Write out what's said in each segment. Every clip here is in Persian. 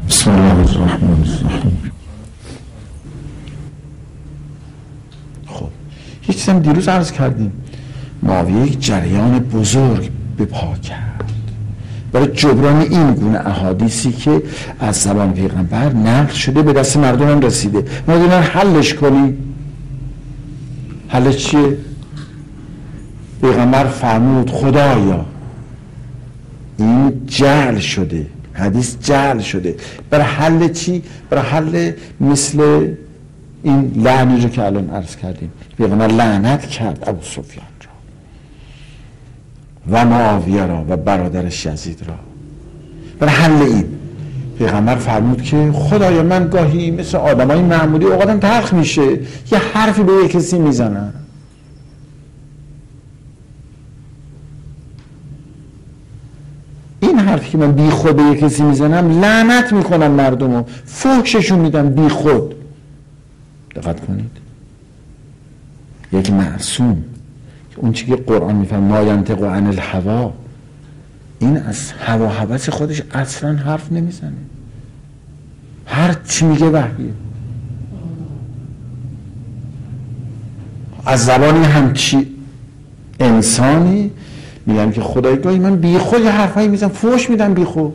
بسم الله الرحمن الرحیم. خب یه چیزم دیروز عرض کردیم، معاویه یک جریان بزرگ به پا کرد برای جبران این گونه احادیثی که از زبان پیغمبر نقل شده به دست مردم هم رسیده. ما دیدن حلش کنیم. حلش چیه؟ پیغمبر فرمود خدایا این جعل شده، حدیث جعل شده. برای حل چی؟ برای حل مثل این لعنی رو که الان عرض کردیم. پیغمبر لعنت کرد ابو سفیان را و معاویه را و برادرش یزید را. برای حل این پیغمبر فرمود که خدایا من گاهی مثل آدمای معمولی اوقاتم تلخ میشه، یه حرفی به یک کسی میزنم، این حرفی که من بی خود به یک کسی میزنم لعنت میکنم مردمو، فحششون میدم بی خود. دقت کنید، یک معصوم اون چیزی که قرآن میفرماید ما ینطق عن الهوا، این از هوا هوس خودش اصلا حرف نمیزنه، هر چی میگه وحیه. از زبان همچی انسانی میگم که خدایگاهی من بی خود یه حرفایی میزنم، فحش میدم بی خود،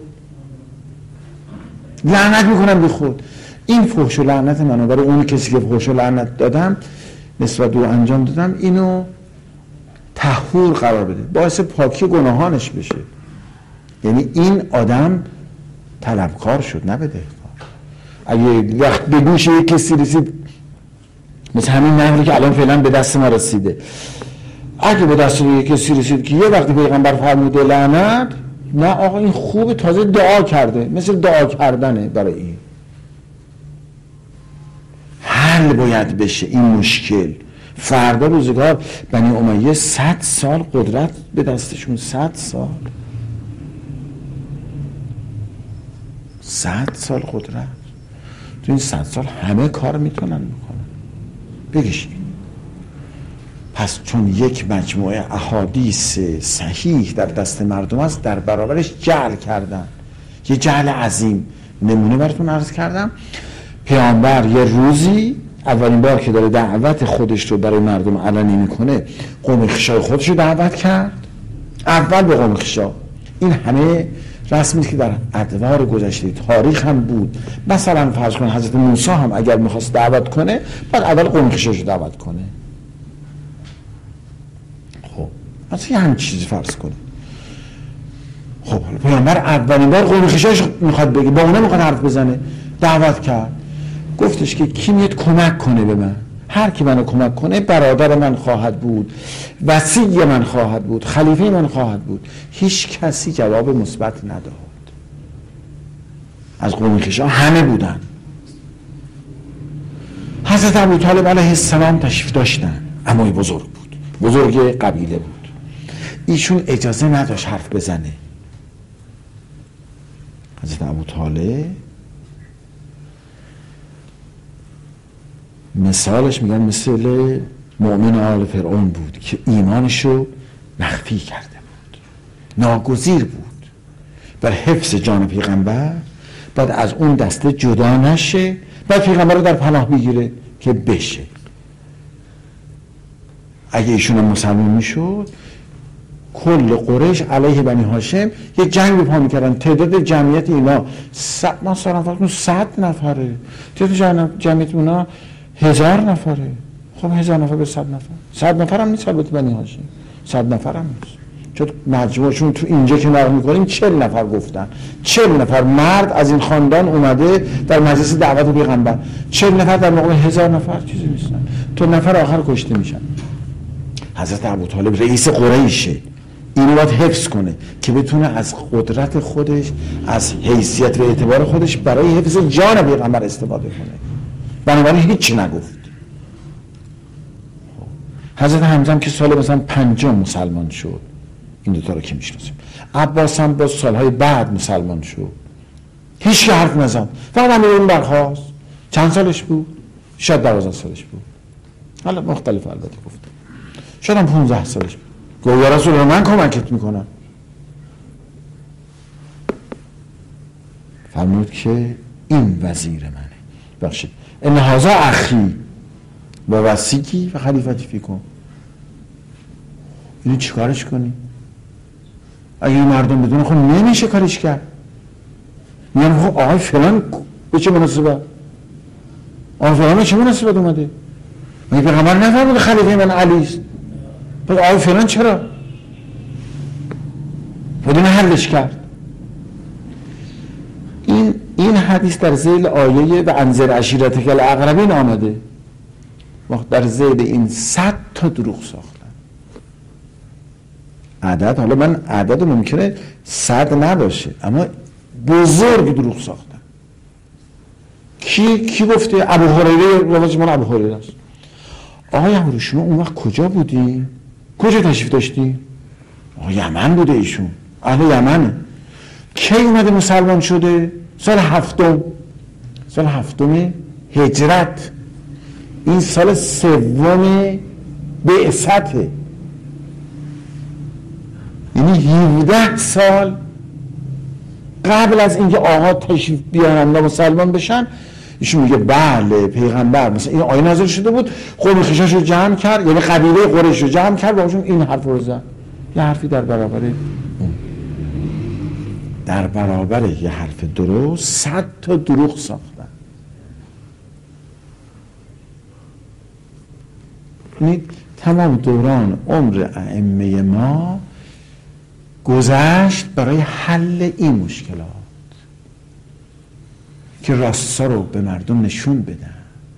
لعنت میکنم بی خود. این فحش و لعنت منو برای اون کسی که فحش و لعنت دادم نسبت او انجام دادم اینو طهور قرار بده، باعث پاکی گناهانش بشه. یعنی این آدم طلبکار شد نه بدهکار. اگه وقت به گوش یک کسی رسید مثل همین نقلی که الان فعلا به دست ما رسیده، اگه به دست یک کسی رسید که یه وقتی پیغمبر فرموده لعنت، نه آقا این خوبه، تازه دعا کرده، مثل دعا کردنه برای این. حل باید بشه این مشکل. فردا روزگار بنی امیه 100 سال قدرت به دستشون، 100 سال 100 سال قدرت. تو این 100 سال همه کار میتونن بکنن. بگیش پس چون یک مجموعه احادیث صحیح در دست مردم است، در برابرش جعل کردن، یه جعل عظیم. نمونه براتون عرض کردم، پیامبر یه روزی اولین بار که داره دعوت خودش رو برای مردم علنی میکنه، قوم خشای خودش رو دعوت کرد اول به قوم خشا. این همه رسمی که در ادوار گذشته تاریخ هم بود. مثلا فرض کن حضرت موسی هم اگر میخواست دعوت کنه باید اول قوم خشایش رو دعوت کنه. خب مثلا یه همین چیزی فرض کنه. خب پیامبر اولین بار قوم خشایش میخواد بگه، با اونا میخواد حرف بزنه، دعوت کرد، گفتش که کی میاد کمک کنه به من؟ هر کی منو کمک کنه برادر من خواهد بود، وصی من خواهد بود، خلیفه من خواهد بود. هیچ کسی جواب مثبت نداد. از قوم خشا همه بودن. حضرت ابوطالب علیه السلام تشریف داشتن، عموی بزرگ بود، بزرگ قبیله بود. ایشون اجازه نداشت حرف بزنه. حضرت ابوطالب مثالش میگن مثل مؤمن آل فرعون بود که ایمانشو مخفی کرده بود، ناگزیر بود بر حفظ جان پیغمبر، بعد از اون دسته جدا نشه، بعد پیغمبر رو در پناه بگیره که بشه. اگه ایشون مسلمان میشد کل قریش علیه بنی هاشم یک جنگ به پا میکردن. تعداد جمعیت اینا مثلا فقط 100 نفره، تعداد جمعیت اونا 1000 نفره. خب 1000 نفر به 100 نفر، 100 نفر هم نیست البته بنی هاشم، 100 نفر هم نیست، چون مجموعشون تو اینجا که نقل میکنیم 40 نفر گفتن. 40 نفر مرد از این خاندان اومده در مجلس دعوت پیغمبر، 40 نفر در مقابل 1000 نفر چیزی نیستن. تو نفر آخر کشته میشن. حضرت ابوطالب رئیس قریشه، اینو باید حفظ کنه که بتونه از قدرت خودش، از حیثیت و اعتبار خودش برای حفظ جان پیغمبر استفاده کنه. بنابراین هیچی نگفت. حضرت حمزه هم که سال مثلا 50 مسلمان شد، این دوتا رو که میشناسیم. عباس هم با سالهای بعد مسلمان شد، هیچ که حرف نزد، فقط امیرالمومنین برخاست. چند سالش بود؟ شاید 12 سالش بود، حالا مختلف البته گفت، شاید هم 15 سالش بود. گفت یا رسول الله من کمکت میکنم. فرمود که این وزیر منه. بخشید ان هذا اخی و وصیکی و خلیفتی فیکم. اینو چیکارش کنی؟ اگه این مردم بدون خب نمیشه کارش کرد. میگن خب آقای فلان به چه مناسبه؟ آقای فلان به چه مناسبت اومده؟ مگه پیغمبر نفرموده خلیفه من علی است؟ پس آقای فلان چرا؟ بدون حلش کرد. این حدیث در ذیل آیه و انذر عشیرتک الاقربین آمده. در ذیل این 100 تا دروغ ساختن. عدد، حالا من عدد ممکنه 100 نباشه اما بزرگ دروغ ساختن. کی گفته؟ ابو هریره، رواج مال ابو هریره است. آقای امروز شما اون وقت کجا بودی؟ کجا تشریف داشتی؟ آقای یمن بوده ایشون، اهل یمنه. کی اومده مسلمان شده؟ سال هفتم هجرت. این سال سوم بعثته، یعنی 17 سال قبل از اینکه آقا تشریف بیارن و مسلمان بشن. ایشون میگه بله پیغمبر مثلا این آیه نازل شده بود، قوم خویشش رو جمع کرد، یعنی قبیله قریش رو جمع کرد و باشون این حرف رو زد. یه حرفی در برابر یه حرف درست 100 تا دروغ ساختن. یعنی تمام دوران عمر ائمه ما گذشت برای حل این مشکلات که راستا رو به مردم نشون بدن،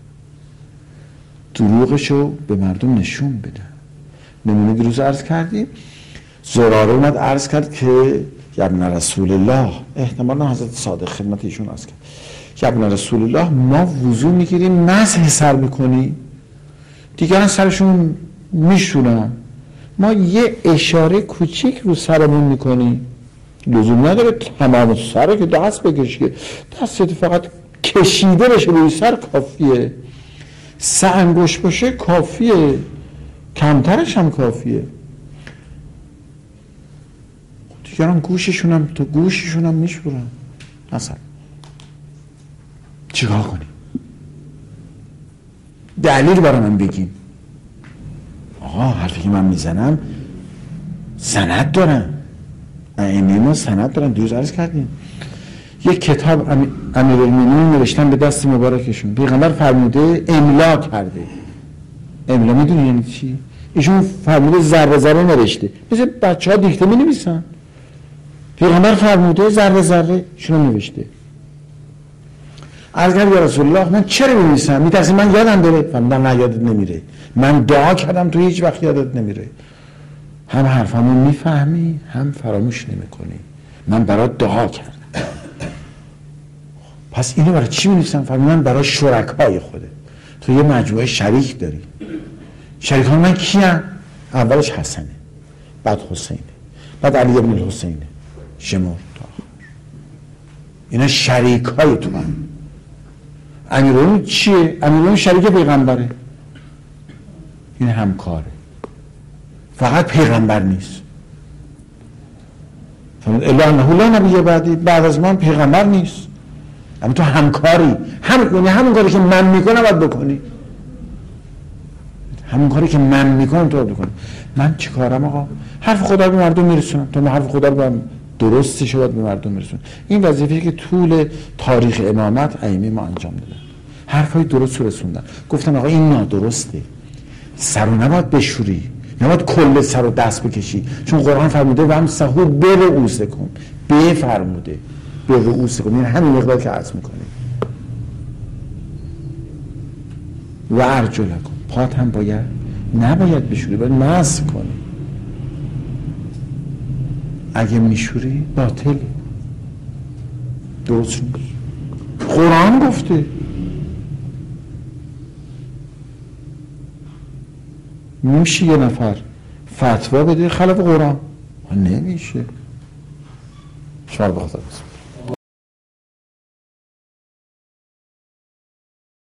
دروغش رو به مردم نشون بدن. نمونه دیروز عرض کردیم، زراره اومد عرض کرد که ابن رسول الله، احتمالا حضرت صادق خدمت ایشون عرض کرد که ابن رسول الله ما وضو میگیریم مسح سر میکنیم، دیگران سرشون میشونن، ما یه اشاره کوچیک رو سرمون میکنیم، لزوم نداره تمام سر که دست بکشی، دستت فقط کشیده بشه روی سر کافیه، 3 انگشت باشه کافیه، کمترش هم کافیه. دیگران گوششون هم میشورن. اصلا چیکار کنیم؟ دلیل برای من بگیم. آقا حرفی که من میزنم سند دارن، ائمه ما سند دارن. دیروز عرض کردیم یک کتاب امیرالمومنین نوشتن به دست مبارکشون، پیغمبر فرموده املا کرده. املا میدونی یعنی چی؟ ایشون فرموده ذره ذره نوشته، مثل بچه‌ها دیکته می‌نویسن. پیغمبر فرموده ذره ذره ایشون نوشته. عرض کردم یا رسول الله من چرا می‌نویسم؟ می‌ترسم من یادم بره. فرمودن نه یادت نمیره، من دعا کردم تو هیچ وقت یادت نمیره. هم حرفمو میفهمی هم فراموش نمی‌کنی، من برات دعا کردم. پس اینو برای چی می‌نویسم؟ فرمودن برای شرکای خوده. تو یه مجموعه شریک داری، شریکان من کیان؟ اولش حسنه، بعد حسینه، بعد علی بن الحسینه، شمار تا آخر. اینا شریکای تو من. امیرالمومنین چیه؟ امیرالمومنین شریک پیغمبره، این همکاره، فقط پیغمبر نیست. فرمود الا انه لا نبی بعدی، بعد از من پیغمبر نیست، اما تو همکاری، همون کاری که من میکنم باید بکنی، همون کاری که من میکنم تو باید بکنی. من چی کارم آقا؟ حرف خدا رو به مردم میرسونم، تو حرف خدا رو به درستش باید به مردم میرسونم. این وظیفه‌ای که طول تاریخ امامت ائمه ما انجام دادن، حرفای درست رو رسوندن. گفتن آقا این نادرسته، سر رو نباید بشوری، نباید کل سر رو دست بکشی، چون قرآن فرموده و هم سهو به رؤوسکم، به فرموده به رؤوسکم، این همین مقدار که عرض میکنه. و ارجلکم، پات هم نباید بشوری، باید مسح کنی. اگه میشوری باطلی، درست نیست. قرآن گفته. میشه یه نفر فتوا بده خلاف قرآن؟ نمیشه. شما بخدا